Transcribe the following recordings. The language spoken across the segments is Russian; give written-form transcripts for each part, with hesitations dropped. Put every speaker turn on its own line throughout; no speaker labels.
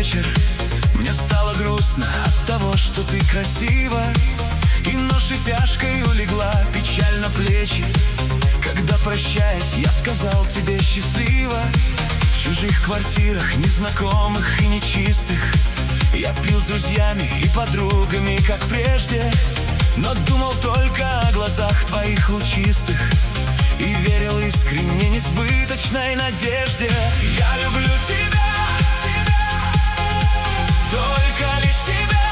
вечер. Мне стало грустно от того, что ты красива, и ношей тяжкою легла печаль на плечи. Когда, прощаясь, я сказал тебе счастливо, в чужих квартирах, незнакомых и нечистых, я пил с друзьями и подругами, как прежде, но думал только о глазах твоих лучистых и верил искренне несбыточной надежде. Я люблю тебя, только лишь тебя.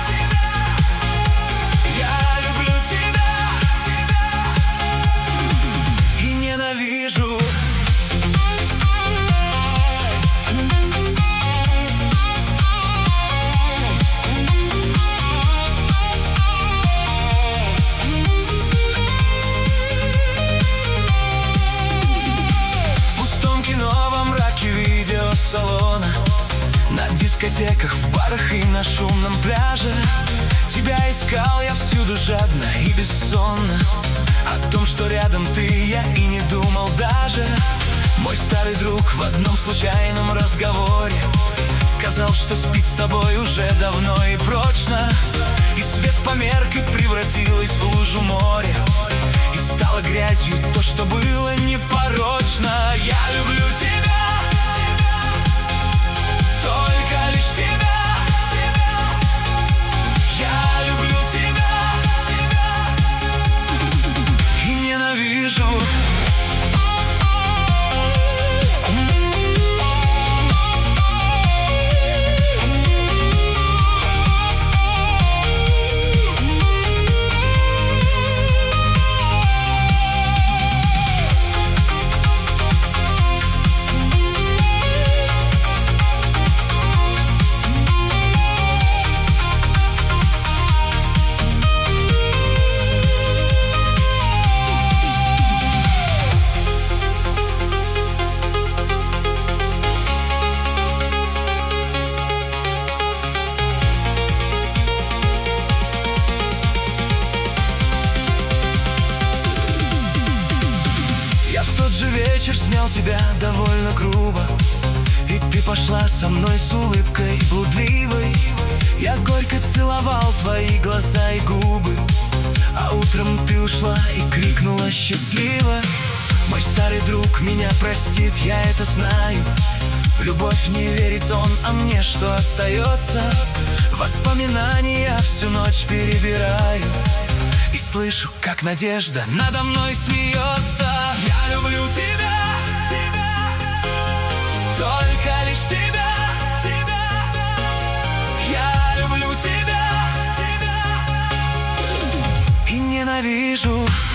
Я люблю тебя и ненавижу. Салона, на дискотеках, в барах и на шумном пляже тебя искал я всюду жадно и бессонно. О том, что рядом ты, я и не думал даже. Мой старый друг в одном случайном разговоре сказал, что спит с тобой уже давно и прочно. И свет померк и превратилось в лужу море, и стало грязью то, что было непорочно. Я люблю тебя, только лишь тебя. Я люблю тебя и ненавижу. Вечер снял тебя довольно грубо, и ты пошла со мной с улыбкой блудливой. Я горько целовал твои глаза и губы, а утром ты ушла и крикнула счастливо. Мой старый друг меня простит, я это знаю. В любовь не верит он, а мне что остается? Воспоминания всю ночь перебираю и слышу, как надежда надо мной смеется. Я люблю тебя, только лишь тебя. Я люблю тебя и ненавижу.